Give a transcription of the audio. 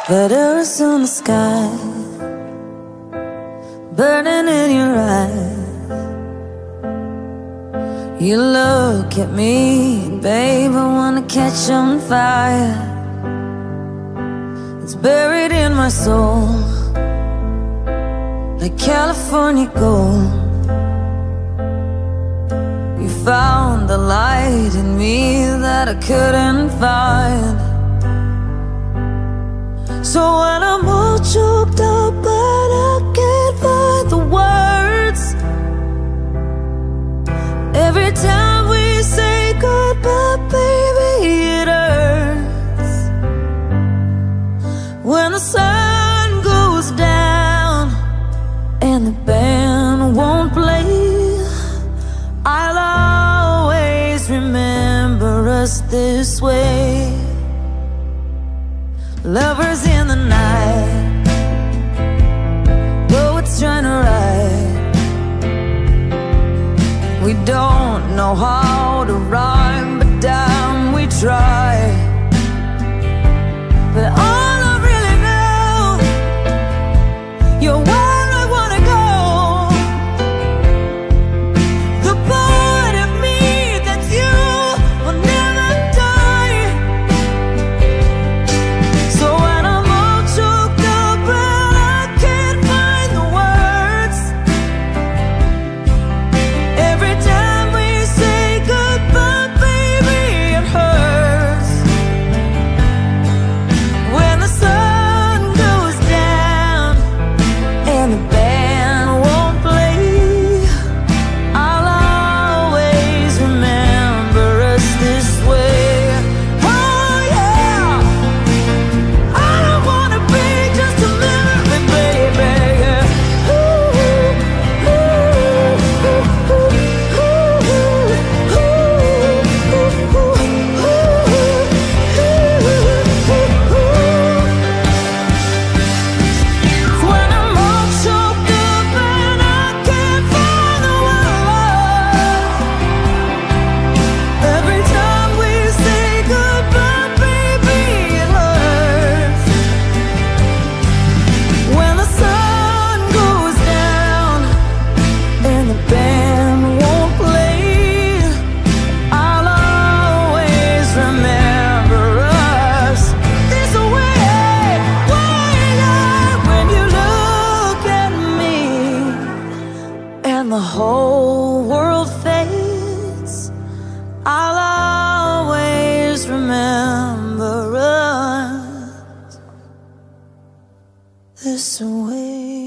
Letters on the sky, burning in your eyes. You look at me, babe, I wanna catch on fire. It's buried in my soul, like California gold. You found the light in me that I couldn't find. So when I'm all choked up but I can't find the words, every time we say goodbye, baby, it hurts. When the sun goes down and the band won't play, I'll always remember us this way. Lovers in the night, poets trying to write. We don't know how to rhyme, but damn, we try. But all I really know, you're where I wanna go. The part of me that's you will never die. So when I'm all choked up and I can't find the words, every time we say goodbye, baby, it hurts. When the sun goes down and the band won't play, I'll always remember us this way. Oh yeah, I don't wanna be just a memory, baby. Ooh, ooh, ooh, ooh, when I'm all choked up and I can't find the words, every time we say goodbye, baby, it hurts. When the sun goes down and the band won't play, I'll always remember us this way. When you look at me and the whole world fades, I'll always remember us this way.